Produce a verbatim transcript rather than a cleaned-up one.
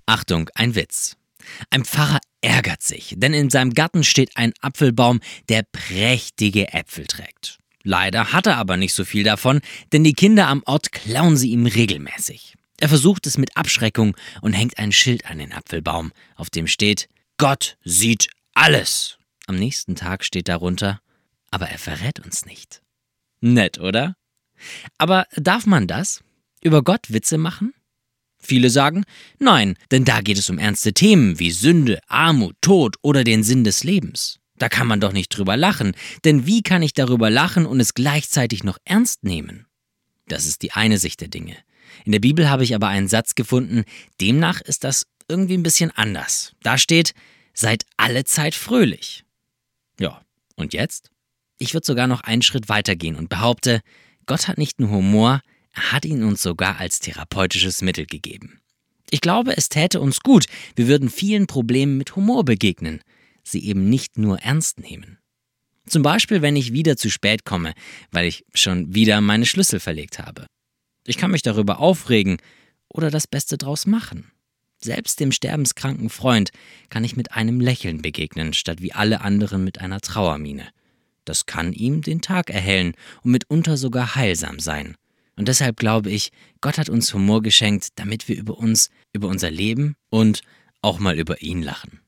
Achtung, ein Witz. Ein Pfarrer ärgert sich, denn in seinem Garten steht ein Apfelbaum, der prächtige Äpfel trägt. Leider hat er aber nicht so viel davon, denn die Kinder am Ort klauen sie ihm regelmäßig. Er versucht es mit Abschreckung und hängt ein Schild an den Apfelbaum, auf dem steht: Gott sieht alles. Am nächsten Tag steht darunter: aber er verrät uns nicht. Nett, oder? Aber darf man das? Über Gott Witze machen? Viele sagen, nein, denn da geht es um ernste Themen wie Sünde, Armut, Tod oder den Sinn des Lebens. Da kann man doch nicht drüber lachen, denn wie kann ich darüber lachen und es gleichzeitig noch ernst nehmen? Das ist die eine Sicht der Dinge. In der Bibel habe ich aber einen Satz gefunden, demnach ist das irgendwie ein bisschen anders. Da steht: seid alle Zeit fröhlich. Ja, und jetzt? Ich würde sogar noch einen Schritt weitergehen und behaupte, Gott hat nicht nur Humor, er hat ihn uns sogar als therapeutisches Mittel gegeben. Ich glaube, es täte uns gut, wir würden vielen Problemen mit Humor begegnen, sie eben nicht nur ernst nehmen. Zum Beispiel, wenn ich wieder zu spät komme, weil ich schon wieder meine Schlüssel verlegt habe. Ich kann mich darüber aufregen oder das Beste draus machen. Selbst dem sterbenskranken Freund kann ich mit einem Lächeln begegnen, statt wie alle anderen mit einer Trauermiene. Das kann ihm den Tag erhellen und mitunter sogar heilsam sein. Und deshalb glaube ich, Gott hat uns Humor geschenkt, damit wir über uns, über unser Leben und auch mal über ihn lachen.